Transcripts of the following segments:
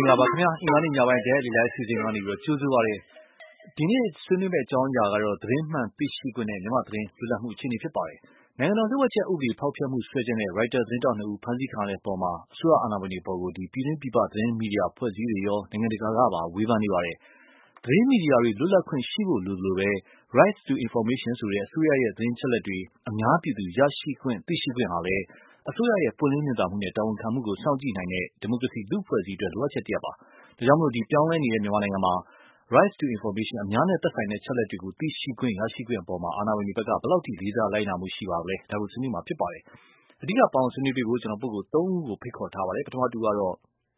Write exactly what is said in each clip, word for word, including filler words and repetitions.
္ဂလာပါခင်ဗျာအင်္ဂါနေ့ညပိုင်းတဲ့ဒီလိုက်စီစဉ်ကနေပြီးတော့ကြိုးစားပါရစေဒီနေ့ဆွေးနွေးမယ့်အကြောင်းအရာကတော့သတင်းမှန်သိရှိခွင့်နဲ့မြန်မာသတင်းလွတ်လပ်မှုအခြေအနေဖြစ်ပါတယ်နိုင်ငံတော်လျှို့ဝှက်ချက်ဥပဒေဖောက်ဖျက်မှုဆွဲချက်နဲ့ Reuters သတင်းတောက်နှစ်ဦးဖမ်းဆီးခံရတဲ့ပုံမှာအစိုးရအာဏာပိုင်တွေပေါ်ကိုဒီပြည်တွင်းပြည်ပသတင်းမီဒီယာဖွဲ့စည်းတွေရောနိုင်ငံတကာကပါဝေဖန်နေပါတယ်သတင်းမီဒီယာတွေလွတ်လပ်ခွင့်ရှိဖို့လိုလိုပဲ Rights to Information ဆိုတဲ့အစိုးရရဲ့သတင်းချက်လက်တွေအများပြည်သူရရှိခွင့်သိရှိခွင့်ဟာလည်းအစိုးရရဲ့ပွင့်လင်းမြင်သာမှုနဲ့တာဝန်ခံမှုကိုစောင့်ကြည့်နိုင်တဲ့ဒီမိုကရေစီလူ့ဖွဲ့စည်းအတွက်လိုအပ်ချက်တစ်ရပ်ပါ။ဒါကြောင့်မို့ဒီပြောင်းလဲနေတဲ့မြန်မာနိုင်ငံမှာ Rights to Information အများနဲ့သက်ဆိုင်တဲ့ချက်လက်တွေကိုသိရှိခွင့်ရရှိခွင့်အပေါ်မှာအာဏာပိုင်တွေဘက်ကဘယ်လောက်ထိလေးစားလိုက်နာမှုရှိပါလဲဒါကိုဆွေးနွေးမှာဖြစ်ပါတယ်။အဓိကပေါင်းဆွေးနွေးပေးဖို့ကျွန်တော်ပုဂ္ဂိုလ်သုံးဦးကိုဖိတ်ခေါ်ထားပါတယ်။ပထမတူကတော့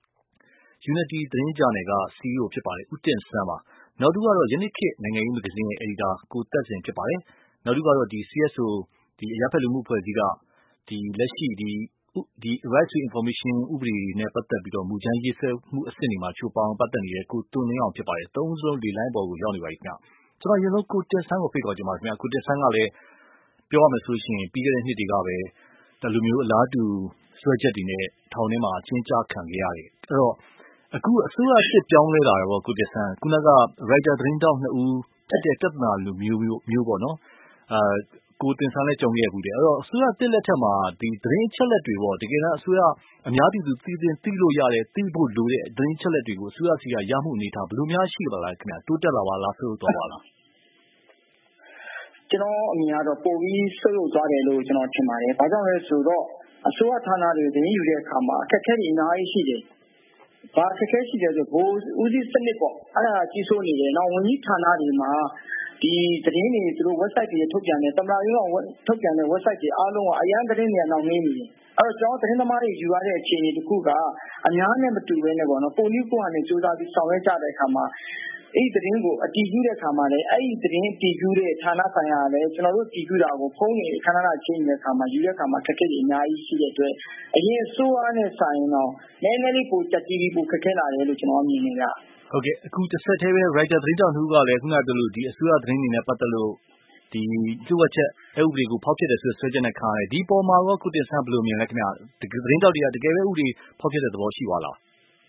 Unity သတင်းဂျာနယ်က စီအီးအို ဖြစ်ပါတယ်ဦးတင်ဆန်းပါ။နောက်တူကတော့ယနေ့ခေတ်နိုင်ငံရေးမဂ္ဂဇင်းရဲ့အယ်ဒီတာကိုသက်စင်ဖြစ်ပါတယ်။နောက်တူကတော့ဒီ စီ အက်စ် အို ဒီအရပ်ဖက်လူမှုအဖွဲ့အစည်းကဒီလက်ရှိဒီဒီ Rights to Information ဥပဒေနဲ့ပတ်သက်ပြီးတော့မူကြမ်းရေးဆွဲမှုအဆင့်တွေမှာချိုးပေါင်းပတ်သက်နေတဲ့ကိုတွန်းလင်းအောင်ဖြစ်ပါတယ်။သုံးဦးစလုံးဒီ line ပေါ်ကိုရောက်နေပါပြီခင်ဗျ။ကျွန်တော်ရင်ဆုံးကိုတင်ဆန်းကိုဖိတ်ခေါ်ကြပါခင်ဗျ။ကိုတင်ဆန်းကလည်းပြောရမယ်ဆိုရှင်ပြီးခဲ့တဲ့နှစ်တွေကပဲဒီလိုမျိုးအလားတူဆွဲချက်တွေနဲ့ထောင်ထဲမှာအချင်းကြားခံခဲ့ရတယ်။အဲ့တော့အခုအစိုးရစစ်ပြောင်းလဲလာတော့ကိုတင်ဆန်းခုနက Reuters သတင်းတောက်နှစ်ဦးတက်တဲ့ပြဿနာလိုမျိုးမျိုးပေါ့နော်။အာကိုတင်ဆန်းလည်းကြုံခဲ့ဘူးတယ်အဲ့တော့အစိုးရတစ်လက်ထက်မှာဒီသတင်းချက်လက်တွေပေါ့တကယ်တမ်းအစိုးရအများပြည်သူသိသိသိလို့ရတယ်သိဖို့လိုတဲ့သတင်းချက်လက်တွေကိုအစိုးရစီကရမှုအနေထားဘယ်လိုများရှိပါလားခင်ဗျတိုးတက်လာပါလားဆိုတော့ပါလားကျွန်တော်အမြင်ကတော့ပိုပြီးဆွေးနွေးသွားတယ်လို့ကျွန်တော်ထင်ပါတယ်ဘာကြောင့်လဲဆိုတော့အစိုးရဌာနတွေသတင်းယူတဲ့အခါမှာအခက်အခဲတွေအများကြီးရှိတယ်ဘာအခက်အခဲရှိတယ်ဆိုဘိုးဦးစီးစနစ်ပေါ့အဲ့ဒါကြီးစိုးနေတယ်နောက်ဝန်ကြီးဌာနတွေမှာဒီသတင်းတွေသူတို့ website တွေထုတ်ပြန်တယ်သမ္မတရုံးကထုတ်ပြန်တဲ့ website တွေအားလုံးကအရန်သတင်းတွေနောက်နေနေတယ်အဲ့တော့ကျွန်တော်သတင်းသမားတွေယူရတဲ့အခြေအနေတစ်ခုကအများနဲ့မတူဘဲနဲ့ပေါ့နော်ပုံနည်းကိုယ်ကနေစူးစမ်းပြီးဆောင်ရွက်ကြတဲ့အခါမှာအဲ့ဒီသတင်းကိုအတည်ပြုတဲ့အခါမှာလည်းအဲ့ဒီသတင်းအတည်ပြုတဲ့ဌာနဆိုင်ရာလည်းကျွန်တော်တို့တည်ပြုတာကိုဖုန်းနေခဏခဏချင်းနေတဲ့အခါမှာယူတဲ့အခါမှာခက်ခဲတွေအများကြီးရှိတဲ့အတွက်အရင်ဆိုးအားနဲ့ဆိုင်တော့နည်းနည်းလေးပိုတက်တီးပြီးပိုခက်ခဲလာတယ်လို့ကျွန်တော်မြင်နေကြဟုတ်ကဲ့အခုတစ်ဆက်တည်းပဲ Reuters သတင်းတောက်နှူးကလည်းခုနကပြောလို့ဒီအစိုးရသတင်းတွေနဲ့ပတ်သက်လို့ဒီကျုပ်ဝက်ချက်အဥပဒေကိုဖောက်ဖျက်တယ်ဆိုဆွဲချက်နဲ့ခါရတယ်ဒီပေါ်မှာတော့ကုတင်ဆန်းဘယ်လိုမြင်လဲခင်ဗျသတင်းတောက်တွေကတကယ်ပဲဥပဒေဖောက်ဖျက်တဲ့သဘောရှိပါလား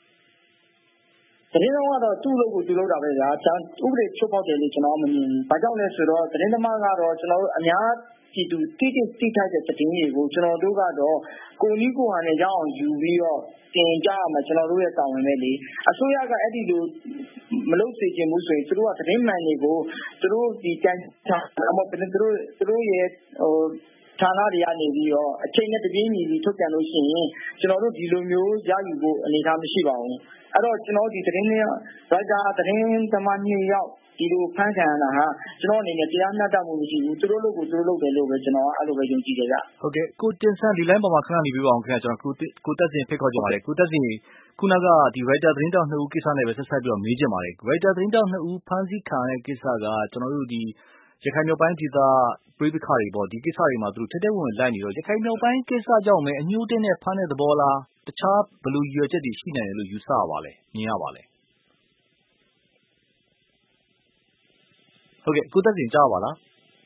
သတင်းသမားကတော့သူ့လို့ကိုသူ့လို့တာပဲဗျာဥပဒေချုပ်ဖောက်တယ်လို့ကျွန်တော်မမြင်ဘူးဘာကြောင့်လဲဆိုတော့သတင်းသမားကတော့ကျွန်တော်တို့အများပြည်သူတိတိတိထိုက်တဲ့သတင်းတွေကိုကျွန်တော်တို့ကတော့ကိုနီးကိုဟန်နဲ့ရအောင်ယူပြီးတော့တင်ကြရမှာကျွန်တော်တို့ရဲ့တာဝန်ပဲလေအစိုးရကအဲ့ဒီလိုမလုပ်စေချင်ဘူးဆိုရင်သူတို့ကသတင်းမှန်တွေကိုသူတို့ဒီတန်းအမသူတို့သူတို့ရဲ့ဟိုဌာနတွေကနေပြီးတော့အချိန်နဲ့တပြေးညီပြီးထုတ်ပြန်လို့ရှိရင်ကျွန်တော်တို့ဒီလိုမျိုးရယူဖို့အနေအထားမရှိပါဘူးအဲ့တော့ကျွန်တော်ဒီသတင်းတွေရိုက်တာသတင်းသမားနှစ်ယောက်ဒီလိုဖန်ခံရတာဟာကျွန်တော်အနေနဲ့တရားမျှတမှုမရှိဘူးသူတို့လို့ကိုသူတို့လုပ်တယ်လို့ပဲကျွန်တော်အဲ့လိုပဲယုံကြည်ကြကြဟုတ်ကဲ့ကိုတင်ဆန်းဒီ line ပေါ်မှာခဏနေပြပါအောင်ခင်ဗျာကျွန်တော်ကိုကိုတက်စင်ဖိတ်ခေါ်ကြပါလေကိုတက်စင်ခုနကဒီ Reuters သတင်းတောက်နှစ်ဦးကိစ္စနဲ့ပဲဆက်ဆက်ပြီးတော့မေးချင်ပါတယ် Reuters သတင်းတောက်နှစ်ဦးဖမ်းဆီးခံရတဲ့ကိစ္စကကျွန်တော်တို့ဒီရခိုင်မြောက်ပိုင်းဒေသပြည်ပခါတွေပေါ့ဒီကိစ္စတွေမှာသူတို့ထက်တဲ့ဝင်လိုက်နေတော့ရခိုင်မြောက်ပိုင်းကိစ္စကြောင့်ပဲအညှိုးတင်းနဲ့ဖမ်းတဲ့သဘောလားတခြားဘယ်လိုရွယ်ချက်တွေရှိနိုင်တယ်လို့ယူဆရပါလဲမြင်ရပါလဲဟုတ်ကဲ့ကိုသက်စင်ကြားပါလား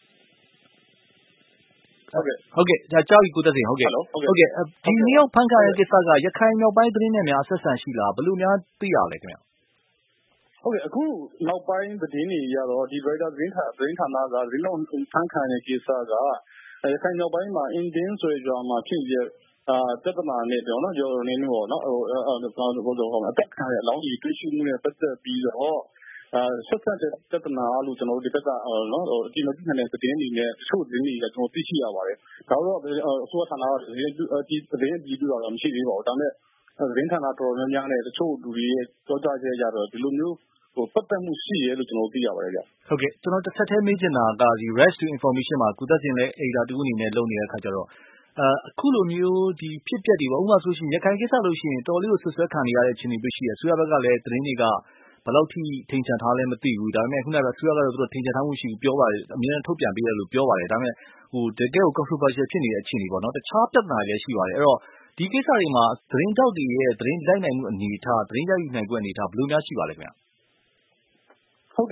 ဟုတ်ကဲ့ဟုတ်ကဲ့ဒါကြားပြီကိုသက်စင်ဟုတ်ကဲ့ဟုတ်ကဲ့ဒီနေ့ရောက်ဖန်ခံရတဲ့ကိစ္စကရခိုင်မြောက်ပိုင်းသတင်းနဲ့များဆက်ဆံရှိလားဘယ်လိုများသိရလဲခင်ဗျဟုတ်ကဲ့အခုနောက်ပိုင်းသတင်းတွေရတော့ဒီ Reuters သတင်းဌာသတင်းဌာနကသတင်းတော်ဖန်ခံတဲ့ကိစ္စကရခိုင်မြောက်ပိုင်းမှာအင်ဒင်းဆိုကြမှာဖြစ်ပြအာပြဿနာနဲ့တော့နော်ကျော်နေနေပေါ့နော်ဟိုဟိုတော့ဟိုအတက်ခံရအလောင်းကြီးတွေ့ရှိမှုနဲ့ပတ်သက်ပြီးတော့အာဆက်ဆက်တဲ့ပြဿနာလို့ကျွန်တော်တို့ဒီဘက်ကနော်ဟိုဒီမတိနဲ့သတင်းတွေနဲ့ချို့သတင်းတွေကကျွန်တော်သိရှိရပါတယ်ဒါတော့အစိုးရဌာနကသတင်းဒီသတင်းပြီးတော့မရှိသေးပါဘူးဒါပေမဲ့သတင်းဌာနတော်တော်များများနဲ့တချို့လူတွေရဲ့ကြောကြားချက်ရတော့ဒီလိုမျိုးဟိုပတ်သက်မှုရှိရဲလို့ကျွန်တော်သိရပါတယ်ဗျဟုတ်ကဲ့ကျွန်တော်တစ်ဆက်တည်းမေးချင်တာကဒီ Rights to Information မှာကုသစင်လည်းအေဒါတူအနေနဲ့လုပ်နေတဲ့အခါကျတော့အခုလိုမျိုးဒီဖြစ်ပျက်တွေပေါ့ဥပမာဆိုရှင်ရခိုင်ကိစ္စလို့ရှိရင်တော်လေးကိုဆွဆွဲခံနေရတဲ့အခြေအနေပဲရှိရအစိုးရဘက်ကလည်းသတင်းတွေကဘယ်လောက်ထိထိန်ချန်ထားလဲမသိဘူးဒါပေမဲ့ခုနကအစိုးရကတော့သူတို့ထိန်ချန်ထားမှုရှိပြောပါတယ်အမြဲတမ်းထုတ်ပြန်ပေးတယ်လို့ပြောပါတယ်ဒါပေမဲ့ဟိုတကယ်ကို controversial ဖြစ်နေတဲ့အခြေအနေပေါ့နော်တခြားပြဿနာတွေလည်းရှိပါတယ်အဲ့တော့ဒီကိစ္စတွေမှာသတင်းတောက်တွေရဲ့သတင်းလိုက်နိုင်မှုအနေအထားသတင်းရယူနိုင်မှုအနေအထားဘယ်လိုများရှိပါလဲခင်ဗျဟုတ်ကဲ့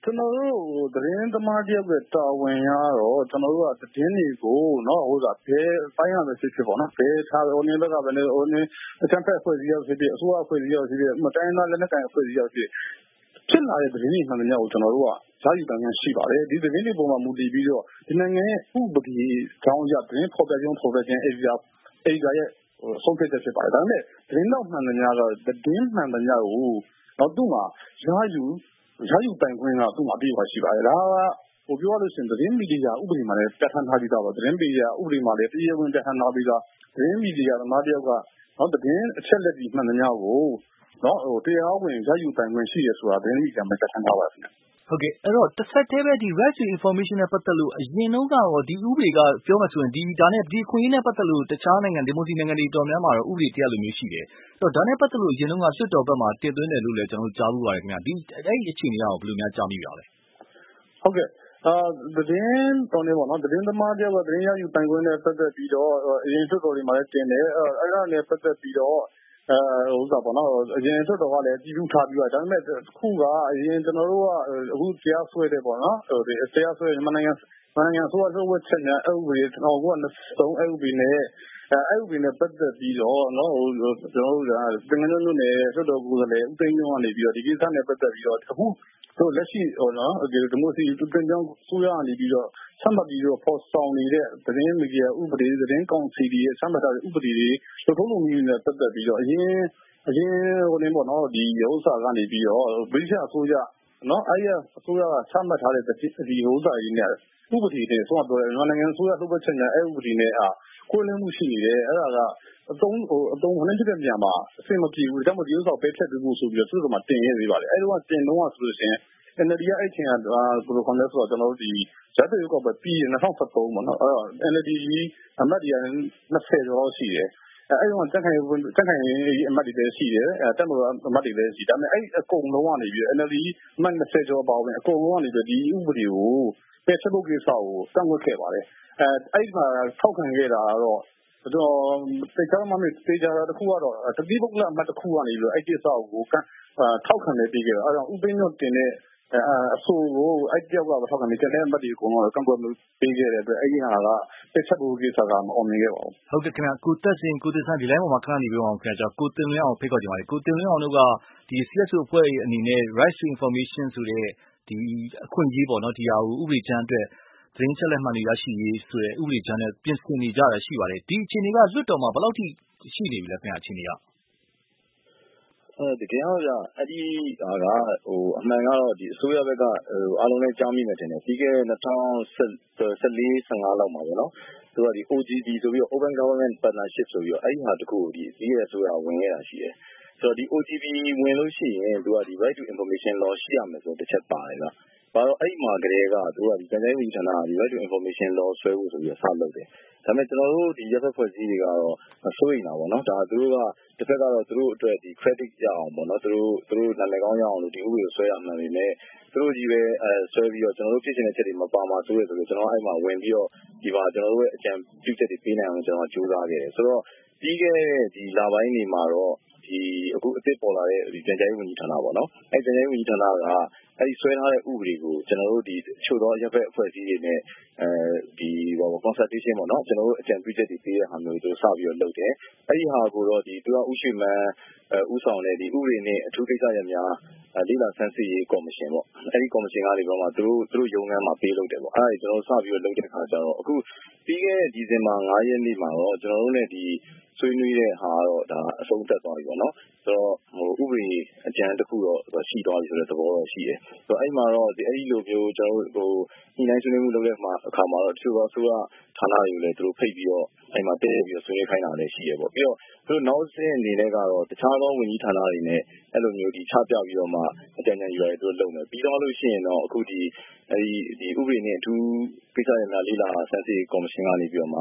ကျွန်တော်တို့သတင်းသမားတယောက်ရဲ့တာဝန်ရတော့ကျွန်တော်တို့ကသတင်းတွေကိုနော်ဟိုကဘယ်ပိုင်းရမယ်ဖြစ်ဖြစ်ပေါ့နော်ဘယ်ထားဟိုနေဘက်ကဘယ်နေဟိုနေအချမ်းဖက်ဖွဲ့စည်းရောက်ဖြစ်ဖြစ်အစိုးရဖွဲ့စည်းရောက်ဖြစ်ဖြစ်မတိုင်းသားလက်နက်ကိုင်ဖွဲ့စည်းရောက်ဖြစ်ဖြစ်လာတဲ့သတင်းတွေမှန်သမျှကိုကျွန်တော်တို့ကဇာတ်ယူတန်းရှိပါတယ်ဒီသတင်းတွေပုံမှာမူတည်ပြီးတော့ဒီနိုင်ငံရဲ့ဥပဒေကြောင်းအရသတင်းဖော်ပြခြင်းဖော်ပြခြင်းအေဂျာအေဂျာရဲ့ဆုံးဖြတ်ချက်ဖြစ်ပါတယ်ဒါပေမဲ့သတင်းတော့မှန်သမျှတော့သတင်းမှန်သမျှကိုတော့သူ့မှာဇာတ်ယူဇာတ်ယူပိုင်ခွင့်ကသူ့မှာပြီးပါရှိပါတယ်ဒါကဟိုပြောလို့ရှိရင်သတင်းမီဒီယာဥပဒေမှာလည်းပြဋ္ဌာန်းထားပြီးသားပါသတင်းမီဒီယာဥပဒေမှာလည်းတရားဝင်ပြဋ္ဌာန်းထားပြီးသားသတင်းမီဒီယာသမားတယောက်ကနော်သတင်းအချက်လက်ကြီးမှန်သမျှကိုနော်ဟိုတရားဝင်ဇာတ်ယူပိုင်ခွင့်ရှိရဆိုတာသတင်းမီဒီယာမှာပြဋ္ဌာန်းထားပါခင်ဗျဟုတ်ကဲ့အဲ့တော့တစ်ဆက်တည်းပဲဒီ right to information နဲ့ပတ်သက်လို့အရင်တော့ကတော့ဒီဥပဒေကပြောမှဆိုရင်ဒီဒါနဲ့ဒီခွင့်ရင်းနဲ့ပတ်သက်လို့တခြားနိုင်ငံဒီမိုကရေစီနိုင်ငံတွေတော်များများတော့ဥပဒေတရားလိုမျိုးရှိတယ်အဲ့တော့ဒါနဲ့ပတ်သက်လို့အရင်တော့ကလွှတ်တော်ဘက်မှာတင်သွင်းတယ်လို့လည်းကျွန်တော်တို့ကြားဘူးပါတယ်ခင်ဗျဒီအဲ့ဒီအခြေအနေကဘယ်လိုများကြားမိပါလဲဟုတ်ကဲ့အာသတင်းတော်နေပေါ့နော်သတင်းသမားတယောက်ကသတင်းရယူပိုင်ခွင့်နဲ့ပတ်သက်ပြီးတော့အရင်လွှတ်တော်တွေမှာလည်းတင်တယ်အဲ့ဒါနဲ့ပတ်သက်ပြီးတော့အဲဥစ္စာပေါ့နော်အရင်လွှတ်တော်ကလည်းကြည့်ဘူးထားပြီးတော့ဒါပေမဲ့ခုကအရင်ကျွန်တော်တို့ကအခုတရားစွဲတယ်ပေါ့နော်ဟိုဒီတရားစွဲမြန်မာနိုင်ငံနိုင်ငံဆိုတော့ဝက်ချက်ညာအဥပဒေကျွန်တော်ကနှစ်အဥပဒေနဲ့အဲဥပဒေနဲ့ပတ်သက်ပြီးတော့နော်ဟိုကျွန်တော်တို့ကတင်ငန်းတို့နဲ့လွှတ်တော်ကိုယ်စားလှယ်ဦးသိန်းကျောင်းကနေပြီးတော့ဒီကိစ္စနဲ့ပတ်သက်ပြီးတော့အခုတို့လက်ရှိဟိုနော်ဒီမိုစီတူတင်ကြောင်းဆိုရနေပြီးတော့ဆက်မှတ်ပြီးတော့ပေါ်ဆောင်နေတဲ့သတင်းမီဒီယာဥပဒေသတင်းကောင်စီတွေဆက်မှတ်ထားတဲ့ဥပဒေတွေတို့ထုံးလုံးမျိုးနဲ့ပတ်သက်ပြီးတော့အရင်အရင်ဟိုနေပေါ့နော်ဒီဥစ္စာကနေပြီးတော့ဗြိတိန်အစိုးရနော်အဲ့ရအစိုးရကဆက်မှတ်ထားတဲ့ဒီဥစ္စာကြီးနဲ့ဥပဒေတွေဆိုတော့မြန်မာနိုင်ငံအစိုးရလှုပ်ချက်ညာအဲ့ဥပဒေနဲ့အာကိုယ်လင်းမှုရှိနေတယ်အဲ့ဒါကအတုံးဟိုအတုံးဟိုနေဖြစ်တဲ့နေရာမှာအဆင်မပြေဘူးဒါမှမဟုတ်ဒီဥစ္စာပဲဖြတ်ပြီးဖို့ဆိုပြီးတော့သူတို့ကတင်ရသေးပါတယ်အဲ့တော့တင်တော့ဆိုလို့ရှိရင် N L D ကအဲ့ချိန်ကဘယ်လိုခေါ်လဲဆိုတော့ကျွန်တော်တို့ဒီဇာတ်ရွေးကောက်ပဲပြီး၂၀၁၃ပေါ့နော်အဲ့တော့ N L D အမတ်တွေကနှစ်ဆယ်ကျော်လောက်ရှိတယ်အဲ့ဒီမှာတက်ခိုင်တက်ခိုင်အမတ်တွေလည်းရှိတယ်အဲတက်မလို့အမတ်တွေလည်းရှိဒါပေမဲ့အဲ့အကုန်လုံးကနေပြီး N L D အမတ်နှစ်ဆယ်ကျော်ပါဝင်အကုန်လုံးကနေပြီးဒီဥပဒေကိုပယ်ချက်ဖို့ကိစ္စကိုကန့်ကွက်ခဲ့ပါတယ်အဲအဲ့ဒီမှာထောက်ခံခဲ့တာကတော့တော့တေချာမှမတေချာတခုကတော့တတိပုဂ္ဂလအမတ်တစ်ခုကနေပြီးအဲ့ကိစ္စကိုထောက်ခံနေပြီးကြတော့အဲ့တော့ဥပဒေညွှန်တင်တဲ့အဆိုကိုအဲ့တယောက်ကထောက်ခံနေတဲ့အမတ်တွေကတော့ကန့်ကွက်မှုပေးခဲ့တဲ့အတွက်အဲ့ဒီဟာကတက်ချက်ဖို့ကိစ္စကမအောင်မြင်ခဲ့ပါဘူးဟုတ်ကဲ့ခင်ဗျာကိုတက်စင်ကိုတက်ဆန်းဒီ line ပေါ်မှာခဏနေပြီးအောင်ခင်ဗျာကျွန်တော်ကိုတင်လင်းအောင်ဖိတ်ခေါ်ကြပါမယ်ကိုတင်လင်းအောင်တို့ကဒီ C S O အဖွဲ့အနေနဲ့ right to information ဆိုတဲ့ဒီအခွင့်အရေးပေါ့နော်ဒီဟာကိုဥပဒေချမ်းအတွက်သတင်းချက်လက်မှန်တွေရရှိရေးဆိုတဲ့ဥပဒေချမ်းနဲ့ပြင်ဆင်နေကြတာရှိပါတယ်ဒီအခြေအနေကလွတ်တော်မှာဘယ်လောက်ထိရှိနေပြီလဲခင်ဗျာအခြေအနေကအဲတကယ်တော့အဲ့ဒီဟာကဟိုအမှန်ကတော့ဒီအစိုးရဘက်ကဟိုအားလုံးလည်းကြားမိမယ်ထင်တယ်ပြီးခဲ့တဲ့၂၀၁၄ ၁၅လောက်မှာပေါ့နော်သူကဒီ O G P ဆိုပြီးတော့ Open Government Partnership ဆိုပြီးတော့အဲ့ဒီဟာတခုဒီပြီးခဲ့တဲ့အစိုးရဝင်ခဲ့တာရှိတယ်ဆိုတော့ဒီ O G P ဝင်လို့ရှိရင်သူကဒီ Right to Information Law ရှိရမယ်ဆိုတစ်ချက်ပါတယ်ဗျဘာလို့အဲ့မှာကလေးကသူကဒီတိုင်းတိုင်းဝန်ကြီးဌာနကဒီ Right to Information Law ဆွဲဖို့ဆိုပြီးတော့စလုပ်တယ်ဒါပေမဲ့ကျွန်တော်တို့ဒီရပ်ဖက်ဖွဲ့စည်းတွေကတော့မစိုးရင်တာပေါ့နော်ဒါသူတို့ကတစ်ဖက်ကတော့သူတို့အတွက်ဒီ credit ရအောင်ပေါ့နော်သူတို့သူတို့နာမည်ကောင်းရအောင်လို့ဒီဥပဒေကိုဆွဲရမှန်နေတယ်သူတို့ကြီးပဲအဲဆွဲပြီးတော့ကျွန်တော်တို့ဖြစ်နေတဲ့ချက်တွေမပါမှာဆိုရဆိုတော့ကျွန်တော်အဲ့မှာဝင်ပြီးတော့ဒီမှာကျွန်တော်တို့ရဲ့အကြံပြုချက်တွေပေးနိုင်အောင်ကျွန်တော်ကြိုးစားခဲ့တယ်ဆိုတော့ပြီးခဲ့တဲ့ဒီလပိုင်းတွေမှာတော့ဒီအခုအစ်စ်ပေါ်လာတဲ့ဒီပြန်ကြားရေးဝန်ကြီးဌာနပေါ့နော်အဲ့ပြန်ကြားရေးဝန်ကြီးဌာနကအဲ့ဒီဆွဲထားတဲ့ဥပဒေကိုကျွန်တော်တို့ဒီချို့သောရပ်ဖက်အဖွဲ့အစည်းတွေနဲ့အဲဒီဘာပေါ့ consultation ပေါ့နော်ကျွန်တော်တို့အကြံပြုချက်တွေပေးတဲ့ဟာမျိုးတွေစပြီးတော့လုပ်တယ်အဲ့ဒီဟာကိုတော့ဒီသူကဥရှိမန်းဥဆောင်တဲ့ဒီဥပဒေနဲ့အထူးကိစ္စရပ်များလေ့လာဆန်းစစ်ရေးကော်မရှင်ပေါ့အဲ့ဒီကော်မရှင်ကနေပြီးတော့သူတို့သူတို့ရုံးခန်းမှာပေးလုပ်တယ်ပေါ့အဲ့ဒါကျွန်တော်စပြီးတော့လုပ်တဲ့ခါကျတော့အခုပြီးခဲ့တဲ့ဒီဇင်ဘာ၅ရက်နေ့မှာတော့ကျွန်တော်တို့နဲ့ဒီဆွေးနွေးတဲ့ဟာတော့ဒါအဆုံးသတ်သွားပြီပေါ့နော်ဆိုတော့ဟိုဥပဒေအကြံတစ်ခုတော့ရှိသွားပြီဆိုတဲ့သဘောတော့ရှိတယ်ဆိုတော့အဲ့မှာတော့ဒီအဲ့ဒီလိုမျိုးကျွန်တော်တို့ဟိုညှိနှိုင်းဆွေးနွေးမှုလုပ်တဲ့မှာအခါမှာတော့တချို့သောဆိုတော့ဌာနတွေကိုလည်းသူတို့ဖိတ်ပြီးတော့အဲ့မှာတည့်ပြီးတော့ဆွေးနွေးခိုင်းတာလည်းရှိရပေါ့ပြီးတော့သူတို့နောက်ဆက်အနေနဲ့ကတော့တခြားသောဝန်ကြီးဌာနတွေနဲ့အဲ့လိုမျိုးဒီချပြပြီးတော့မှအကြံဉာဏ်ယူရတယ်သူတို့လုပ်မယ်ပြီးတော့လို့ရှိရင်တော့အခုဒီအဲ့ဒီဒီဥပဒေနဲ့အထူးကိစ္စရပ်များလေ့လာဆန်းစစ်ကော်မရှင်ကနေပြီးတော့မှ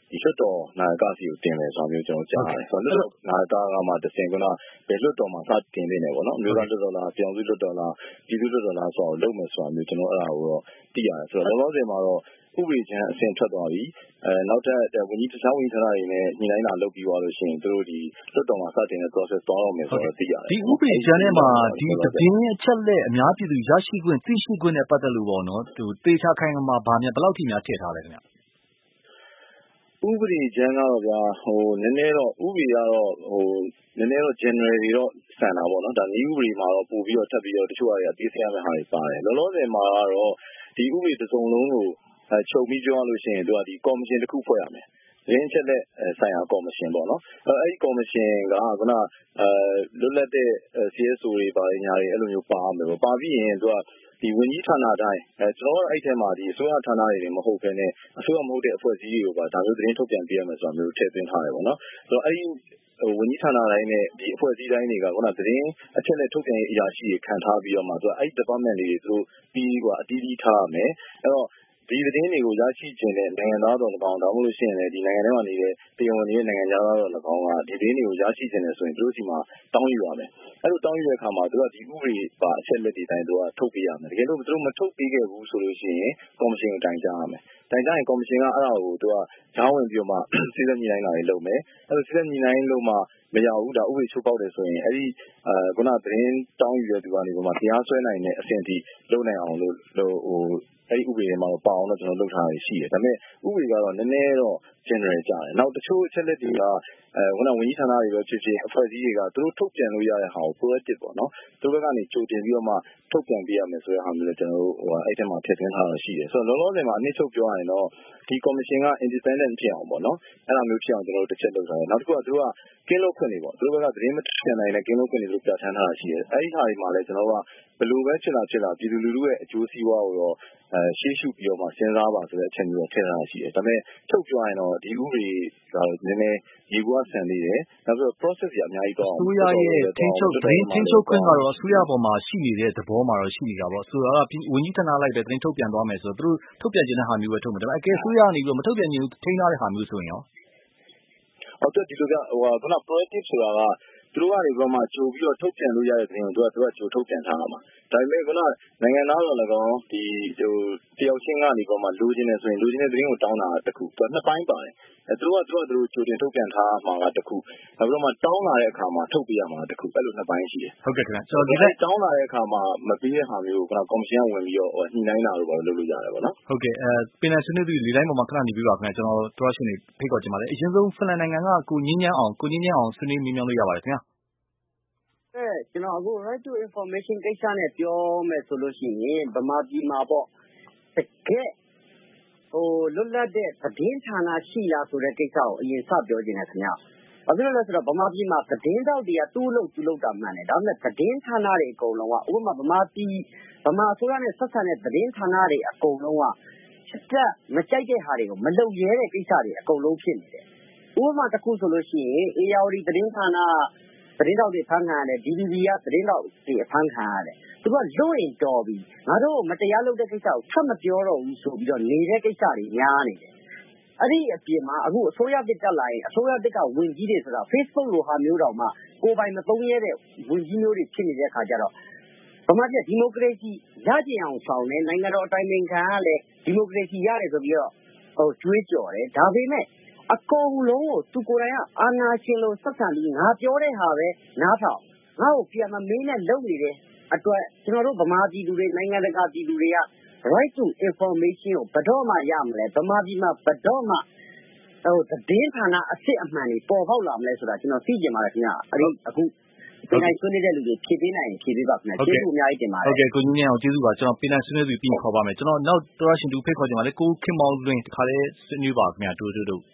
ဒီလွှတ်တော်နာယကစီကိုတင်မယ်ဆိုတာမျိုးကျွန်တော်ကြားရတယ်ဆိုတော့လွှတ်တော်နာယကကမှတစ်ဆင့်ကဘယ်လွှတ်တော်မှာစတင်နေတယ်ပေါ့နော်အမျိုးသားလွှတ်တော်လားပြောင်းစုလွှတ်တော်လားပြည်သူ့လွှတ်တော်လားဆိုတော့လုပ်မယ်ဆိုတာမျိုးကျွန်တော်အဲ့ဒါကိုတော့သိရတယ်ဆိုတော့လောလောဆယ်မှာတော့ဥပဒေချမ်းအဆင့်ထွက်သွားပြီအဲနောက်ထပ်ဝန်ကြီးတခြားဝန်ကြီးဌာနတွေနဲ့ညှိနှိုင်းတာလုပ်ပြီးသွားလို့ရှိရင်သူတို့ဒီလွှတ်တော်မှာစတင်တဲ့ process သွားတော့မယ်ဆိုတော့သိရတယ်ဒီဥပဒေချမ်းထဲမှာဒီသတင်းအချက်လက်အများပြည်သူရရှိခွင့်သိရှိခွင့်နဲ့ပတ်သက်လို့ပေါ့နော်သူတေချာခိုင်မှာဗာများဘယ်လောက်ထိများထည့်ထားလဲခင်ဗျဥပဒေချမ်းကတော့ဗျာဟိုနည်းနည်းတော့ဥပဒေကတော့ဟိုနည်းနည်းတော့ general တွေတော့ဆန်တာပေါ့နော်ဒါနည်းဥပဒေမှာတော့ပို့ပြီးတော့ထပ်ပြီးတော့တချို့အရာသိစေရမယ့်ဟာတွေပါတယ်လောလောဆယ်မှာကတော့ဒီဥပဒေတစ်စုံလုံးကိုအဲချုပ်ပြီးပြောရလို့ရှိရင်သူကဒီကော်မရှင်တစ်ခုဖွဲ့ရမယ်ရင်းချက်လက်ဆိုင်ရာကော်မရှင်ပေါ့နော်အဲဒီကော်မရှင်ကခုနအဲလွတ်လပ်တဲ့ C S O တွေပါညာတွေအဲ့လိုမျိုးပါမယ်ပေါ့ပါပြီးရင်သူကဒီဝန်ကြီးဌာနတိုင်းအဲကျွန်တော်တို့အဲ့ထဲမှာဒီအစိုးရဌာနတွေမဟုတ်ဘဲနဲ့အစိုးရမဟုတ်တဲ့အဖွဲ့အစည်းတွေကိုပါဒါမျိုးသတင်းထုတ်ပြန်ပေးရမယ်ဆိုတာမျိုးထည့်သွင်းထားတယ်ပေါ့နော်ဆိုတော့အဲ့ဒီဟိုဝန်ကြီးဌာနတိုင်းနဲ့ဒီအဖွဲ့အစည်းတိုင်းတွေကခုနသတင်းအချက်နဲ့ထုတ်ပြန်ရေးအရာရှိတွေခံထားပြီးတော့မှသူကအဲ့ဒီ department တွေသူတို့ပြီးကွာအတီးတီးထားရမယ်အဲ့တော့ဒီသတင်းတွေကိုရရှိခြင်းနဲ့နိုင်ငံသားတော်၎င်းဒါမှမဟုတ်ရှင်လည်းဒီနိုင်ငံထဲမှာနေတဲ့တရားဝင်နေတဲ့နိုင်ငံသားတော်၎င်းကဒီသတင်းတွေကိုရရှိခြင်းနဲ့ဆိုရင်တို့စီမှာတောင်းယူရမယ်အဲ့လိုတောင်းယူတဲ့အခါမှာသူကဒီဥပဒေပါအချက်လက်တွေတိုင်းသူကထုတ်ပေးရမယ်တကယ်လို့သူတို့မထုတ်ပေးခဲ့ဘူးဆိုလို့ရှိရင်ကော်မရှင်ကိုတိုင်ကြားရမယ်တိုင်ကြားရင်ကော်မရှင်ကအဲ့ဒါကိုသူကကြားဝင်ပြီးတော့မှစိစက်ညီနိုင်တာတွေလုပ်မယ်အဲ့လိုစိစက်ညီနိုင်လို့မှမရဘူးဒါဥပဒေချိုးပေါက်တယ်ဆိုရင်အဲ့ဒီအဲခုနသတင်းတောင်းယူတဲ့သူကနေပေါ်မှာတရားစွဲနိုင်တဲ့အဆင့်အထိလုပ်နိုင်အောင်လို့ဟိုအဲ့ဒီဥပဒေမှာပါအောင်တော့ကျွန်တော်လုပ်ထားရရှိတယ်ဒါပေမဲ့ဥပဒေကတော့နည်းနည်းတော့ general ကြတယ်နောက်တချို့အချက်လက်တွေကအဲခုနဝန်ကြီးဌာနတွေပဲဖြစ်ဖြစ်အဖွဲ့အစည်းတွေကသူတို့ထုတ်ပြန်လို့ရတဲ့ဟာကို proactive ပေါ့နော်သူတို့ကနေကြိုတင်ပြီးတော့မှထုတ်ပြန်ပေးရမယ်ဆိုတဲ့ဟာမျိုးလည်းကျွန်တော်တို့ဟိုအဲ့ထဲမှာထည့်သွင်းထားတာရှိတယ်ဆိုတော့လောလောဆယ်မှာအနည်းချုပ်ပြောရရင်တော့ဒီ commission က independent ဖြစ်အောင်ပေါ့နော်အဲ့လိုမျိုးဖြစ်အောင်ကျွန်တော်တို့တစ်ချက်လုပ်ထားတယ်နောက်တစ်ခုကသူတို့ကကင်းလွတ်ခွင့်တွေပေါ့သူတို့ကသတင်းမပြန်နိုင်တဲ့ကင်းလွတ်ခွင့်တွေလို့ပြဋ္ဌာန်းထားတာရှိတယ်အဲ့ဒီဟာတွေမှာလည်းကျွန်တော်တို့ကဘယ်လိုပဲဖြစ်လာဖြစ်လာပြည်သူလူထုရဲ့အကျိုးစီးပွားကိုတော့အဲရှေ့ရှုပြီးတော့မှစဉ်းစားပါဆိုတဲ့အချက်မျိုးတော့ထည့်ထားတာရှိတယ်ဒါပေမဲ့ချုပ်ပြောရင်တော့ဒီဥပဒေကတော့နည်းနည်းရေကွာဆန်နေတယ်နောက်ပြီးတော့ process ကြီးအများကြီးတော့အစိုးရရဲ့ထိန်းချုပ်သတင်းထိန်းချုပ်ခွင့်ကတော့အစိုးရပေါ်မှာရှိနေတဲ့သဘောမှာတော့ရှိနေတာပေါ့ဆိုတော့ဝန်ကြီးဌာနလိုက်ပဲသတင်းထုတ်ပြန်သွားမယ်ဆိုတော့သူတို့ထုတ်ပြန်ခြင်းတဲ့ဟာမျိုးပဲထုတ်မယ်ဒါပေမဲ့အကယ်အစိုးရကနေပြီးတော့မထုတ်ပြန်ခြင်းထိန်းထားတဲ့ဟာမျိုးဆိုရင်ရောဟုတ်တယ်ဒီလိုကဟိုကခုန proactive ဆိုတာကသူတို့ကနေပြီးမှကြိုပြီးတော့ထုတ်ပြန်လို့ရတဲ့သတင်းကိုသူကသူကကြိုထုတ်ပြန်ထားတာမှာဒါပေမဲ့ခုနနိုင်ငံသားတော်၎င်းဒီဟိုတယောက်ချင်းကနေပြီးမှလိုချင်နေဆိုရင်လိုချင်တဲ့သတင်းကိုတောင်းတာတခုသူကနှစ်ပိုင်းပါတယ်အဲသူတို့ကသူကသူတို့ကြိုတင်ထုတ်ပြန်ထားမှာကတခုနောက်ပြီးတော့မှတောင်းလာတဲ့အခါမှာထုတ်ပြရမှာတခုအဲ့လိုနှစ်ပိုင်းရှိတယ်ဟုတ်ကဲ့ခင်ဗျဆိုတော့ဒီလိုတောင်းလာတဲ့အခါမှာမပေးတဲ့ဟာမျိုးကိုခုနကော်မရှင်ကဝင်ပြီးတော့ညှိနှိုင်းတာလို့ပါလုပ်လို့ရတယ်ပေါ့နော်ဟုတ်ကဲ့အဲပင်နယ်ဆွေးနွေးသူဒီတိုင်းပေါ်မှာခဏနေပြီးပါခင်ဗျကျွန်တော်တို့ရှင်နေဖိတ်ခေါ်ချင်ပါတယ်အရင်ဆုံးဖလန်နိုင်ငံကကိုငင်းညမ်းအောင်ကိုငင်းညမ်းအောင်ဆွေးနွေးမြင်မြန်လို့ရပါတယ်ခင်ဗျာအဲကျွန်တော်အခု right to information ကိစ္စနဲ့ပြောမယ်ဆိုလို့ရှိရင်ဗမာပြည်မှာပေါ့တကယ်ဟိုလွတ်လပ်တဲ့သတင်းဌာနရှိလားဆိုတဲ့ကိစ္စကိုအရင်စပြောခြင်းနဲ့ခင်ဗျာဘာဖြစ်လို့လဲဆိုတော့ဗမာပြည်မှာသတင်းတောက်တွေကတူးလို့တူးလို့တာမှန်တယ်ဒါပေမဲ့သတင်းဌာနတွေအကုန်လုံးကဥပမာဗမာပြည်ဗမာအစိုးရနဲ့ဆက်ဆံတဲ့သတင်းဌာနတွေအကုန်လုံးကစက်မကြိုက်တဲ့ဟာတွေကိုမလုပ်ရဲတဲ့ကိစ္စတွေအကုန်လုံးဖြစ်နေတယ်ဥပမာတစ်ခုဆိုလို့ရှိရင် A R O D သတင်းဌာနသတင်းတောက်တွေဖမ်းခံရတယ် D V B ကသတင်းတောက်တွေဖမ်းခံရတယ်သူကလွတ်ရင်တော်ပြီငါတို့မတရားလုပ်တဲ့ကိစ္စကိုထပ်မပြောတော့ဘူးဆိုပြီးတော့နေတဲ့ကိစ္စတွေများနေတယ်အဲ့ဒီအပြင်မှာအခုအစိုးရတစ်တက်လာရင်အစိုးရတစ်ကဝင်ကြီးတွေဆိုတာ Facebook လိုဟာမျိုးတောင်မှကိုယ်ပိုင်မသုံးရတဲ့ဝင်ကြီးမျိုးတွေဖြစ်နေတဲ့အခါကျတော့ဗမာပြည်ဒီမိုကရေစီရကြင်အောင်ဆောင်နေနိုင်ငံတော်အတိုင်ပင်ခံကလည်းဒီမိုကရေစီရတယ်ဆိုပြီးတော့ဟိုကြွေးကြော်တယ်ဒါပေမဲ့အကုန်လုံးကိုသူကိုယ်တိုင်ကအာဏာရှင်လို့ဆက်ဆံပြီးငါပြောတဲ့ဟာပဲနားထောင်ငါ့ကိုပြန်မမင်းနဲ့လုပ်နေတဲ့အတွက်ကျွန်တော်တို့ဗမာပြည်သူတွေနိုင်ငံတကာပြည်သူတွေက right to information ကိုဘယ်တော့မှရမလဲဗမာပြည်မှာဘယ်တော့မှဟိုသတင်းဌာနအစ်စ်အမှန်တွေပေါ်ပေါက်လာမလဲဆိုတာကျွန်တော်သိကြပါတယ်ခင်ဗျာအဲ့ဒီအခုဒီတိုင်းဆွေးနွေးတဲ့လူတွေဖြည့်ပေးနိုင်ရင်ဖြည့်ပေးပါခင်ဗျာကျေးဇူးအများကြီးတင်ပါတယ်ဟုတ်ကဲ့ကိုကြီးညအောင်ကျေးဇူးပါကျွန်တော်ပြည်နယ်ဆွေးနွေးသူပြီးခေါ်ပါမယ်ကျွန်တော်နောက်တော်ရှင်သူဖိတ်ခေါ်ကြပါလေကိုခင်မောင်လွင်တခါလေးဆွေးနွေးပါခင်ဗျာတူတူတူ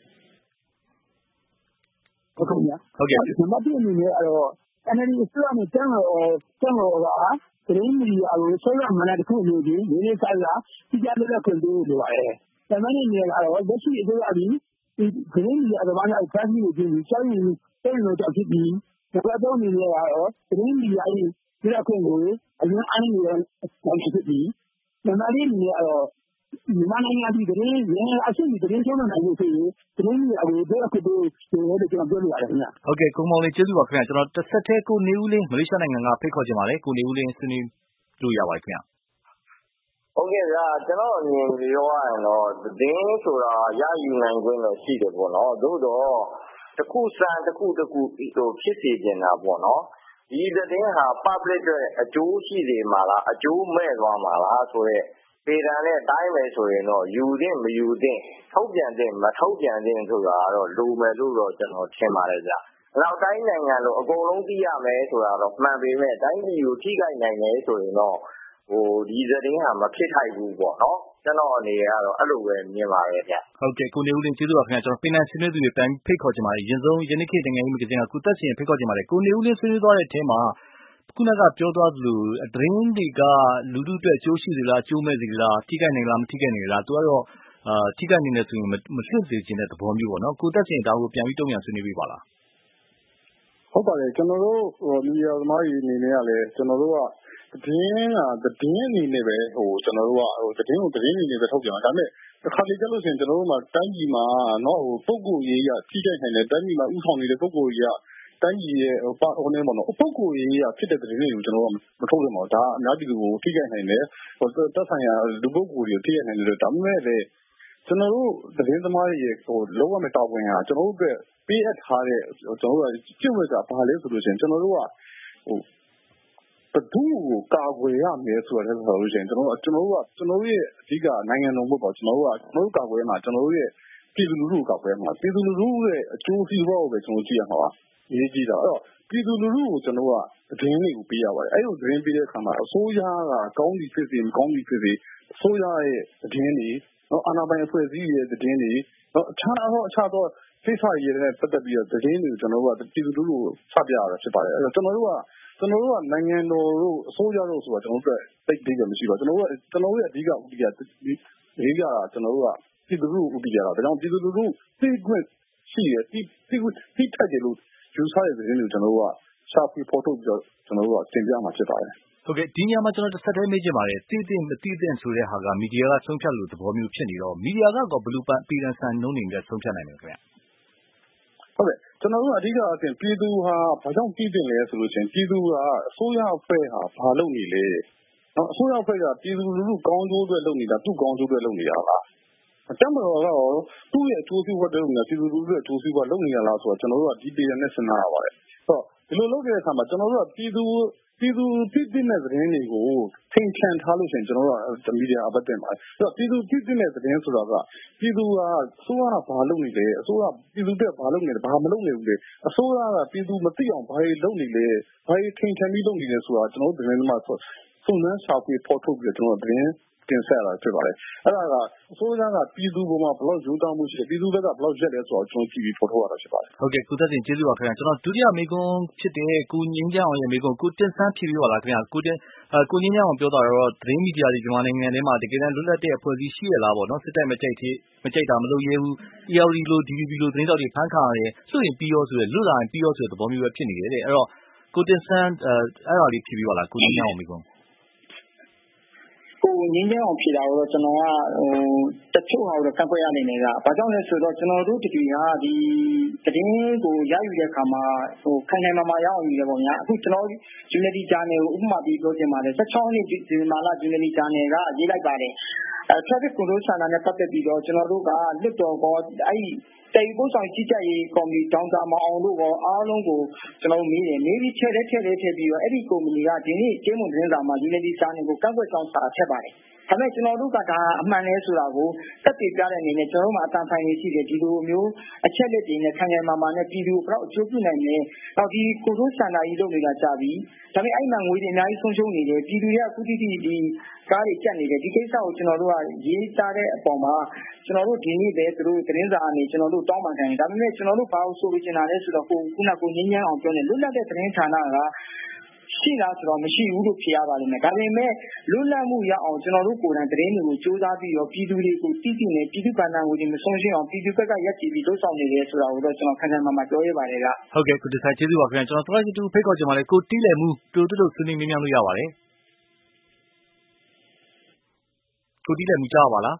ဟုတ်ကဲ့ဗျာဟုတ်ကဲ့ဒီမှာပြည်အနေနဲ့အဲ့တော့ N L D အစိုးရနဲ့တန်းတော်တန်းတော်ကသတင်းမီဒီယာကိုဆွဲရမှန်းတစ်ခုအနေနဲ့ဒီနေ့ဆိုင်ကဒီကြလို့လည်းခွင့်ပြုလို့ပါတယ်။ဒါမှမဟုတ်လည်းကတော့လက်ရှိအစိုးရဒီသတင်းမီဒီယာသမားများဖန်ဆီးနေပြီးကျောင်းရင်းတဲ့လို့တော့ဖြစ်ပြီးဒါတော့အနေနဲ့ကတော့သတင်းမီဒီယာရဲ့ဒီအခွင့်ကိုအရင်အားနေရတဲ့ဖြစ်ပြီးနံပါတ်လေးအနေနဲ့ကတော့မြန်မာနိုင်ငံဒီသတင်းရင်းအရှိသတင်းထုတ်နိုင်လို့ဆိုရင်သတင်းတွေအကိုတို့အခုတို့တို့ကျွန်တော်ပြောလို့ရတယ်ခင်ဗျ။ဟုတ်ကဲ့ကိုမောင်လေးကျေးဇူးပါခင်ဗျာကျွန်တော်တစ်ဆက်တည်းကိုနေဦးလင်းမလေးရှားနိုင်ငံကဖိတ်ခေါ်ချင်ပါတယ်ကိုနေဦးလင်းဆွေးနွေးလို့ရပါတယ်ခင်ဗျာ။ဟုတ်ကဲ့ဗျာကျွန်တော်အမြင်ပြောရရင်တော့သတင်းဆိုတာရယူနိုင်ခွင့်တော့ရှိတယ်ပေါ့နော်သို့တော့တစ်ခုစံတစ်ခုတစ်ခုဖြစ်စေချင်တာပေါ့နော်ဒီသတင်းဟာ public အတွက်အကျိုးရှိစေမှာလားအကျိုးမဲ့သွားမှာလားဆိုတော့ပေတံနဲ့တိုင်းမယ်ဆိုရင်တော့ယူသင့်မယူသင့်ထုတ်ပြန်သင့်မထုတ်ပြန်သင့်ဆိုတာတော့လိုမယ်လို့တော့ကျွန်တော်ထင်ပါတယ်ဗျ။နောက်တိုင်းနိုင်ငံလို့အကုန်လုံးသိရမယ်ဆိုတာတော့မှန်ပေမဲ့တိုင်းပြည်ကိုထိခိုက်နိုင်တယ်ဆိုရင်တော့ဟိုဒီသတင်းဟာမဖြစ်ထိုက်ဘူးပေါ့နော်။ကျွန်တော်အနေနဲ့ကတော့အဲ့လိုပဲမြင်ပါတယ်ဗျ။ဟုတ်ကဲ့ကိုနေဦးလင်းကျေးဇူးပါခင်ဗျာကျွန်တော်ပင်လယ်ဆွေးနွေးသူတွေတိုင်းဖိတ်ခေါ်ချင်ပါတယ်။ရင်ဆုံးယနေ့ခေတ်နိုင်ငံရေးမဂ္ဂဇင်းကကိုသက်စင်ဖိတ်ခေါ်ချင်ပါတယ်။ကိုနေဦးလင်းဆွေးနွေးသွားတဲ့အထဲမှာခုနကပြောသွားသလိုသတင်းတွေကလူထုအတွက်အကျိုးရှိသလားအကျိုးမဲ့သလားထိခိုက်နိုင်လားမထိခိုက်နိုင်လားသူကတော့အာထိခိုက်နေတယ်ဆိုရင်မလွတ်စေချင်တဲ့သဘောမျိုးပေါ့နော်ကိုသက်စင်ဒါကိုပြန်ပြီးတုံ့ပြန်ဆွေးနွေးပေးပါလားဟုတ်ပါတယ်ကျွန်တော်တို့ဟိုမီဒီယာသမားတွေအနေနဲ့ကလည်းကျွန်တော်တို့ကသတင်းကသတင်းအနေနဲ့ပဲဟိုကျွန်တော်တို့ကဟိုသတင်းကိုသတင်းအနေနဲ့ပဲထုတ်ပြန်တာဒါပေမဲ့တစ်ခါလေကြလို့ရှိရင်ကျွန်တော်တို့မှာတိုင်းပြည်မှာတော့ဟိုပုံကိုရေးရထိခိုက်နိုင်တယ်တိုင်းပြည်မှာဥဆောင်နေတဲ့ပုံကိုရေးရတိုင်းပြည်ရဲ့ဟိုပါဟိုနေမှာတော့ပုံကိုရေးရဖြစ်တဲ့သတင်းတွေကိုကျွန်တော်တို့မထုတ်လို့မဟုတ်ဒါအများပြည်သူကိုထိခိုက်နိုင်တယ်ဟိုသက်ဆိုင်ရာလူပုဂ္ဂိုလ်တွေထိခိုက်နိုင်တယ်ဒါပေမဲ့လည်းကျွန်တော်တို့သတင်းသမားတွေဟိုလုံးဝမတောက်ဝင်ဟာကျွန်တော်တို့အတွက်ပေးအပ်ထားတဲ့ကျွန်တော်တို့ကကျင့်ဝတ်ကဘာလဲဆိုလို့ရှိရင်ကျွန်တော်တို့ကဟိုဘဒုကိုကာကွယ်ရမယ်ဆိုတဲ့ဆိုလို့ရှိရင်ကျွန်တော်တို့ကျွန်တော်တို့ကကျွန်တော်တို့ရဲ့အဓိကနိုင်ငံတော်ဘက်ပေါ့ကျွန်တော်တို့ကကျွန်တော်တို့ကာကွယ်မှာကျွန်တော်တို့ရဲ့ပြည်သူလူထုကိုကာကွယ်မှာပြည်သူလူထုရဲ့အကျိုးစီးပွားကိုပဲကျွန်တော်ကြည့်ရမှာပါအရေးကြီးတာအဲ့တော့ပြည်သူလူထုကိုကျွန်တော်ကသတင်းတွေကိုပေးရပါတယ်အဲ့လိုသတင်းပေးတဲ့အခါမှာအစိုးရကကောင်းပြီဖြစ်စေမကောင်းပြီဖြစ်စေအစိုးရရဲ့သတင်းတွေနော်အာဏာပိုင်အဖွဲ့အစည်းရဲ့သတင်းတွေနော်အခြားတော့အခြားတော့ဖိဖာရည်နဲ့ပတ်သက်ပြီးတော့သတင်းတွေကိုကျွန်တော်တို့ကပြည်သူလူထုကိုဖတ်ပြရတာဖြစ်ပါတယ်အဲ့တော့ကျွန်တော်တို့ကကျွန်တော်တို့ကနိုင်ငံတော်တို့အစိုးရတို့ဆိုတာကျွန်တော်တို့တိတ်တိတ်ကြမရှိပါကျွန်တော်တို့ကကျွန်တော်တို့ရဲ့အဓိကဥပဒေအဓိကကျွန်တော်တို့ကပြည်သူလူထုဥပဒေရတာဒါကြောင့်ပြည်သူလူထုသိခွင့်ရှိရသိသိသိထိုက်တယ်လို့ယူဆတဲ့သတင်းတွေကိုကျွန်တော်တို့ကရှာဖွေဖော်ထုတ်ပြီးတော့ကျွန်တော်တို့ကတင်ပြမှာဖြစ်ပါတယ်ဟုတ်ကဲ့ဒီညမှာကျွန်တော်တစ်ဆက်တည်းမေးချင်ပါတယ်သိသိမသိသိဆိုတဲ့ဟာကမီဒီယာကဆုံးဖြတ်လို့သဘောမျိုးဖြစ်နေတော့မီဒီယာကတော့ဘလူးပန်ပြည်ရန်ဆန်နှုံးနေနဲ့ဆုံးဖြတ်နိုင်တယ်ခင်ဗျဟုတ်ကဲ့ကျွန်တော်တို့အဓိကအပြင်ပြည်သူဟာဘာကြောင့်ပြည်တင်လဲဆိုလို့ရှိရင်ပြည်သူကအစိုးရအဖွဲ့ဟာဘာလုပ်နေလဲနော်အစိုးရအဖွဲ့ကပြည်သူလူထုကောင်းကျိုးအတွက်လုပ်နေတာသူ့ကောင်းကျိုးအတွက်လုပ်နေတာလားအတမတော်ကတော့သူ့ရဲ့အကျိုးစီးပွားတွေလုပ်နေတာပြည်သူလူထုရဲ့အကျိုးစီးပွားလုပ်နေရလားဆိုတော့ကျွန်တော်တို့ကဒီပြည်ရန်နဲ့စဉ်းစားရပါတယ်ဆိုတော့ဒီလိုလုပ်တဲ့အခါမှာကျွန်တော်တို့ကပြည်သူပြည်သူပြည်တဲ့သတင်းတွေကိုသင်ချန်ထားလို့ရှိရင်ကျွန်တော်တို့ကမီဒီယာအပတ်တင်ပါတယ်ဆိုတော့ပြည်သူပြည်တဲ့သတင်းဆိုတာကပြည်သူကအစိုးရကဘာလုပ်နေလဲအစိုးရပြည်သူတက်ဘာလုပ်နေလဲဘာမလုပ်နေဘူးလေအစိုးရကပြည်သူမသိအောင်ဘာတွေလုပ်နေလဲဘာတွေသင်ချန်ပြီးလုပ်နေလဲဆိုတာကျွန်တော်တို့သတင်းမှာစုံစမ်းရှာဖွေဖော်ထုတ်ပြီးတော့ကျွန်တော်သတင်းတင်ဆက်လာဖြစ်ပါတယ်အဲ့ဒါကအစိုးရကပြည်သူပေါ်မှာဘယ်လောက်ရုံးတောင်းမှုရှိတယ်ပြည်သူဘက်ကဘယ်လောက်ရက်လဲဆိုတော့ကျွန်တော်ကြည့်ပြီးဖော်ထုတ်ရတာဖြစ်ပါတယ်ဟုတ်ကဲ့ကိုသက်တင်ကျေးဇူးပါခင်ဗျာကျွန်တော်ဒုတိယမေကွန်းဖြစ်တဲ့ကိုငင်းချအောင်ရဲ့မေကွန်းကိုတင်ဆန်းဖြည့်ပြီးပါလားခင်ဗျာကိုတင်ကိုငင်းချအောင်ပြောတာတော့သတင်းမီဒီယာတွေမြန်မာနိုင်ငံထဲမှာတကယ်တမ်းလွတ်လပ်တဲ့အဖွဲ့အစည်းရှိရလားပေါ့နော်စစ်တပ်မကြိုက်သေးမကြိုက်တာမလုပ်ရဲဘူး E L D လို D V B လိုသတင်းတောက်တွေဖမ်းခါရတယ်ဆိုရင်ပြီးရောဆိုရလွတ်လာရင်ပြီးရောဆိုတဲ့သဘောမျိုးပဲဖြစ်နေတယ်တဲ့အဲ့တော့ကိုတင်ဆန်းအဲ့ဒါလေးဖြည့်ပြီးပါလားကိုငင်းချအောင်မေကွန်းကိုငင်းချအောင်ဖြေတာတော့ကျွန်တော်ကဟိုတချို့ဟာတော့ကန့်ကွက်ရနိုင်တယ်ကဘာကြောင့်လဲဆိုတော့ကျွန်တော်တို့တတိကဒီသတင်းကိုရယူတဲ့အခါမှာဟိုခိုင်ခိုင်မာမာရအောင်ယူရပေါ့ညာအခုကျွန်တော် Unity Channel ကိုဥပမာပြီးပြောချင်ပါတယ်၁၆နှစ်ဒီမာလာ Unity Channel ကရေးလိုက်ပါတယ်အဲ traffic control center နဲ့ပတ်သက်ပြီးတော့ကျွန်တော်တို့ကလွတ်တော်ကောအဲ့တေပို့ဆောင်ကြီးကြပ်ရေးကော်မတီတောင်းတာမအောင်လို့ကောအားလုံးကိုကျွန်တော်မေးတယ်မေးပြီးချက်တဲ့ချက်လေးထည့်ပြီးတော့အဲ့ဒီကော်မတီကဒီနေ့ကျင်းပသတင်းစာမှာ Unity Channel ကိုကန့်ကွက်ကြောင်းစာထည့်ပါတယ်ဒါပေမဲ့ကျွန်တော်တို့ကဒါအမှန်လဲဆိုတာကိုတက်တည်ပြတဲ့အနေနဲ့ကျွန်တော်တို့မှာအတန်ဖိုင်နေရှိတယ်ဒီလိုမျိုးအချက်လက်တွေနဲ့ခံခံမာမာနဲ့ပြည်သူဘယ်တော့အကျိုးပြုနိုင်လဲနောက်ဒီကိုတို့စံတာကြီးလုပ်နေတာကြပြီဒါပေမဲ့အဲ့မှာငွေတွေအများကြီးဆုံးရှုံးနေတယ်ပြည်သူတွေကအခုတိတိဒီကားတွေကျက်နေတယ်ဒီကိစ္စကိုကျွန်တော်တို့ကရေးသားတဲ့အပေါ်မှာကျွန်တော်တို့ဒီနေ့ပဲသူတို့သတင်းစာအနေကျွန်တော်တို့တောင်းပန်ခံတယ်ဒါပေမဲ့ကျွန်တော်တို့ဘာလို့ဆိုပြီးကျင်တာလဲဆိုတော့ကိုခုနကကိုငင်းငင်းအောင်ပြောနေလွတ်လပ်တဲ့သတင်းဌာနကရှိလားဆိုတော့မရှိဘူးလို့ဖြေရပါလိမ့်မယ်ဒါပေမဲ့လွတ်လပ်မှုရအောင်ကျွန်တော်တို့ကိုယ်တိုင်သတင်းတွေကိုစူးစမ်းပြီးတော့ပြည်သူတွေကိုတည်တည်နေပြည်သူ့ဗန္ဒာငွေတွေမဆုံးရှုံးအောင်ပြည်သူဘက်ကရက်ကြည့်ပြီးလှုပ်ဆောင်နေတယ်ဆိုတာကိုတော့ကျွန်တော်ခဏမှမှပြောရပါတယ်ကဟုတ်ကဲ့ကိုတဆိုင်ကျေးဇူးပါခင်ဗျာကျွန်တော်သလိုက်တူဖိတ်ခေါ်ချင်ပါတယ်ကိုတီးလည်မှုတူတူဆွေးနွေးမြင်းမြန်းလို့ရပါတယ်ကိုတီးလည်းမကြားပါလား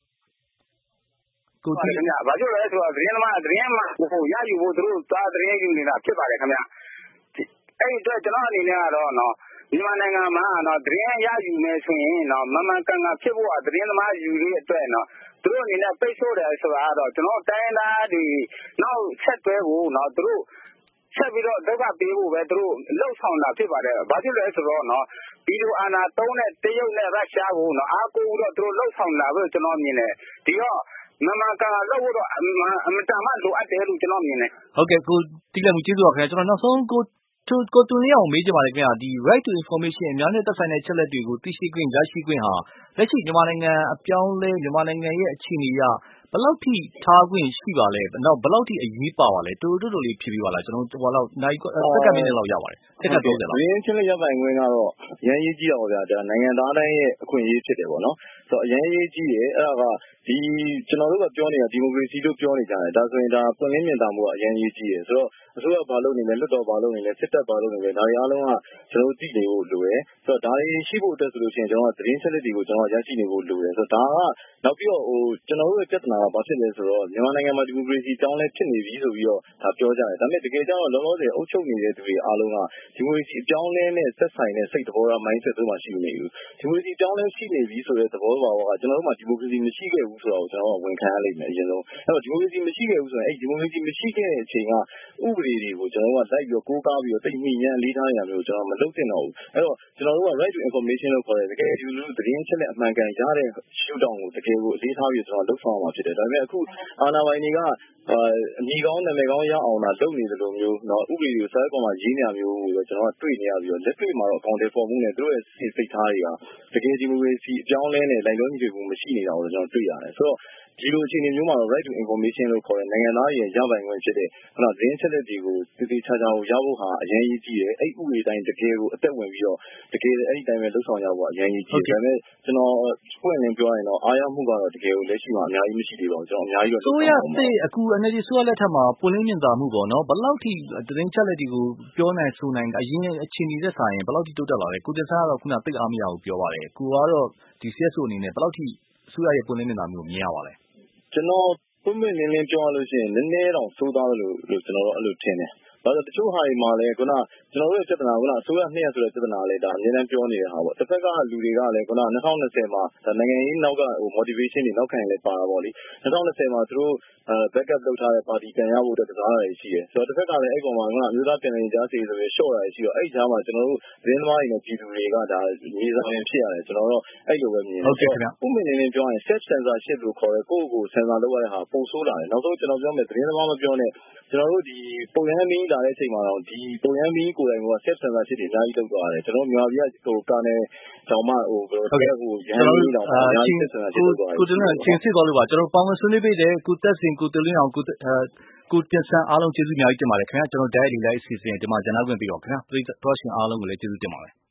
ကိုတီးခင်ဗျဘာကြောင့်လဲဆိုတော့သတင်းသမားသတင်းမှာဟိုရယူဖို့သူတို့သားသတင်းယူနေတာဖြစ်ပါတယ်ခင်ဗျအဲ့ဒီအတွက်ကျွန်တော်အနေနဲ့ကတော့နော်မြန်မာနိုင်ငံမှာနော်သတင်းရယူနေဆိုရင်နော်မမှန်ကန်ကန်ဖြစ်ဖို့သတင်းသမားယူရေးအတွက်နော်သူတို့အနေနဲ့ပိတ်ဆို့တယ်ဆိုတာကတော့ကျွန်တော်တိုင်းသားတွေနောက်ဆက်တွဲဖို့နော်သူတို့ဆက်ပြီးတော့ဒုက္ခပေးဖို့ပဲသူတို့လှုပ်ဆောင်တာဖြစ်ပါတယ်ဘာဖြစ်လဲဆိုတော့နော်ဗီဒီယိုအာဏာသုံးတဲ့တရုတ်နဲ့ရုရှားကိုနော်အားကိုးပြီးတော့သူတို့လှုပ်ဆောင်လာလို့ကျွန်တော်မြင်တယ်ဒီတော့မမကန်လောက်တော့အမတန်မှလိုအပ်တယ်လို့ကျွန်တော်မြင်တယ်ဟုတ်ကဲ့ကိုတီးလည်းမကျေးဇူးပါခင်ဗျာကျွန်တော်နောက်ဆုံးကိုကိုတူလေးအောင်မေးကြပါလေခင်ဗျာဒီ right to information အများနဲ့သက်ဆိုင်တဲ့ချက်လက်တွေကိုသိရှိခွင့်ရရှိခွင့်ဟာလက်ရှိမြန်မာနိုင်ငံအပြောင်းလဲမြန်မာနိုင်ငံရဲ့အခြေအနေအရဘယ်လောက်ထိထားခွင့်ရှိပါလဲနောက်ဘယ်လောက်ထိအရေးပါပါလဲတူတူတူလေးဖြေပြပါလားကျွန်တော်ဟိုလောက်နိုင်စက္ကန့်မိနစ်လောက်ရပါတယ်စက္ကန့်ပြောကြလားရင်းချင်းလက်ရပိုင်ခွင့်ကတော့အရင်ရေးကြည့်အောင်ဗျာဒါနိုင်ငံသားတိုင်းရဲ့အခွင့်အရေးဖြစ်တယ်ပေါ့နော်ဆိုတော့အရင်ရေးကြည့်ရဲအဲ့ဒါကဒီကျွန်တော်တို့ကပြောနေတာဒီမိုကရေစီလို့ပြောနေကြတယ်ဒါဆိုရင်ဒါပွင့်လင်းမြင်သာမှုကအရင်ရေးကြည့်ရဲဆိုတော့အစိုးရဘာလုပ်နေလဲလွတ်တော်ဘာလုပ်နေလဲစစ်တပ်ဘာလုပ်နေလဲဒါတွေအားလုံးကကျွန်တော်တို့သိနေဖို့လိုတယ်ဆိုတော့ဒါတွေရှိဖို့အတွက်ဆိုလို့ရှိရင်ကျွန်တော်ကသတင်းချက်လက်တွေကိုကျွန်တော်ရရှိနေဖို့လိုတယ်ဆိုတော့ဒါကနောက်ပြီးတော့ဟိုကျွန်တော်တို့ရဲ့ပြဿနာကဘာဖြစ်လဲဆိုတော့မြန်မာနိုင်ငံမှာဒီမိုကရေစီတောင်းလဲဖြစ်နေပြီဆိုပြီးတော့ဒါပြောကြတယ်ဒါပေမဲ့တကယ်ကျတော့လောလောဆယ်အုပ်ချုပ်နေတဲ့သူတွေအားလုံးကဒီမိုကရေစီအပြောင်းလဲနဲ့ဆက်ဆိုင်တဲ့စိတ်သဘောထား mindset တို့မှရှိနေဘူးဒီမိုကရေစီတောင်းလဲရှိနေပြီဆိုတဲ့သဘောပါကကျွန်တော်တို့မှာဒီမိုကရေစီမရှိခဲ့ဘူးဆိုတော့ကျွန်တော်ကဝန်ခံရလိမ့်မယ်အရင်ဆုံးအဲ့တော့ဒီမိုကရေစီမရှိခဲ့ဘူးဆိုရင်အဲ့ဒီမိုကရေစီမရှိခဲ့တဲ့အချိန်ကဥပဒေတွေကိုကျွန်တော်ကလိုက်ပြီးကိုးကားပြီးတော့သိမိညံလေးထားနေရမျိုးကျွန်တော်မလုပ်သင့်တော့ဘူးအဲ့တော့ကျွန်တော်တို့က right to information လို့ခေါ်တယ်တကယ်ဒီလိုသတင်းချက်လက်အမှန်ကန်ရတဲ့ရှုထောင့်ကိုတကယ်ကိုအလေးထားပြီးကျွန်တော်လုပ်ဆောင်ရမှာဖြစ်တယ်ဒါပေမဲ့အခုအာဏာပိုင်တွေကအညီကောင်းနာမည်ကောင်းရအောင်လာလုပ်နေတယ်လို့မျိုးเนาะဥပဒေကိုစာရွက်ပေါ်မှာရေးနေရမျိုးကိုကျွန်တော်ကတွေ့နေရပြီးတော့လက်တွေ့မှာတော့အကောင့်တွေပေါ်မှုနဲ့သူတို့ရဲ့စိတ်ထားတွေကတကယ်ဒီမိုကရေစီအပြောင်းလဲနဲ့လိုက်လို့ညီတွေမှုမရှိနေတာကိုကျွန်တော်တွေ့ရတယ်ဆိုတော့ဒီလိုအခြေအနေမျိုးမှာတော့ right to information လို့ခေါ်တဲ့နိုင်ငံသားရဲ့ရပိုင်ခွင့်ဖြစ်တဲ့ဟုတ်လားသတင်းချက်လက်တွေကိုတည်တည်ချာချာကိုရဖို့ဟာအရင်ကြီးကြည့်တယ်အဲ့ဥပဒေတိုင်းတကယ်ကိုအသက်ဝင်ပြီးတော့တကယ်အဲ့ဒီတိုင်းပဲလှုပ်ဆောင်ရဖို့အရင်ကြီးကြည့်တယ်ဒါပေမဲ့ကျွန်တော်ဖွင့်လင်းပြောရရင်တော့အားရမှုကတော့တကယ်ကိုလက်ရှိမှာအများကြီးမရှိသေးပါဘူးကျွန်တော်အများကြီးတော့ဆိုရတဲ့အခု N L D ဆိုရလက်ထက်မှာပွင့်လင်းမြင်သာမှုပေါ့နော်ဘယ်လောက်ထိသတင်းချက်လက်တွေကိုပြောနိုင်ဆိုနိုင်အရင်အခြေအနေသက်ဆိုင်ရင်ဘယ်လောက်ထိတိုးတက်လာလဲကိုတင်ဆန်းကတော့ခုနသိအားမရဘူးပြောပါတယ်ကိုကတော့ဒီ C S O အနေနဲ့ဘယ်လောက်ထိအစိုးရရဲ့ပွင့်လင်းမြင်သာမှုကိုမြင်ရပါလဲကျွန်တော်ပုံမှန်နည်းနည်းပြောရလို့ရှိရင်နည်းနည်းတော့စိုးသားလို့လို့ကျွန်တော်တို့အဲ့လိုထင်တယ်။ဘာလို့တချို့ဟာတွေမှာလည်းခုနကျွန်တော်တို့ရဲ့ပြဿနာကအစိုးရနှစ်ရက်ဆိုတဲ့ပြဿနာလေးဒါအများအားပြောနေတဲ့ဟာပေါ့။တစ်ဖက်ကလူတွေကလည်းခုန၂၀၂၀မှာနိုင်ငံရေးနောက်ကဟို motivation တွေနောက်ခံလည်းပါတာပေါ့လေ။၂၀၂၀မှာသူတို့အဲ backup လုပ်ထားတဲ့ပါတီပြန်ရဖို့အတွက်ကစားရရှိတယ်။ဆိုတော့တစ်ဖက်ကလည်းအဲ့ကောင်မှာခုနအမျိုးသားပြန်လည်ကြားစီဆိုပြီးရှော့ရရှိတော့အဲ့ဒီကြားမှာကျွန်တော်တို့သတင်းသမားတွေနဲ့ပြည်သူတွေကဒါမြေဆောင်ရင်ဖြစ်ရတယ်ကျွန်တော်တို့အဲ့လိုပဲမြင်တယ်။ဟုတ်ကဲ့ခင်ဗျ။ပုံမှန်နေနေပြောရင် self censorship လို့ခေါ်တဲ့ကိုယ့်ကိုယ်ကို censor လုပ်ရတဲ့ဟာပုံဆိုးလာတယ်။နောက်ဆုံးကျွန်တော်ပြောမယ်သတင်းသမားမပြောနဲ့ကျွန်တော်တို့ဒီပုံရမ်းမင်းလာတဲ့အချိန်မှာတော့ဒီပုံရမ်းမင်းကိုယ်တိုင်က self censorship တွေအများကြီးလုပ်သွားတယ်ကျွန်တော်မြန်မာပြည်ကဟိုကာနယ်တောင်မှဟိုဘယ်လိုလဲဟိုရန်ကုန်တောင်မှအများကြီး self censorship လုပ်သွားတယ်ကိုတင်နဲ့ချင်းစစ်သွားလို့ပါကျွန်တော်ပေါင်းမဆွေးနွေးပေးတယ်ကိုသက်စင်ကိုတလင်းအောင်ကိုကိုတင်ဆန်းအားလုံးကျေးဇူးအများကြီးတင်ပါတယ်ခင်ဗျာကျွန်တော် diary လေးအစီအစဉ်ဒီမှာဂျန်နာခွင့်ပြီးတော့ခင်ဗျာပရိသတ်တော်ရှင်အားလုံးကိုလည်းကျေးဇူးတင်ပါတယ်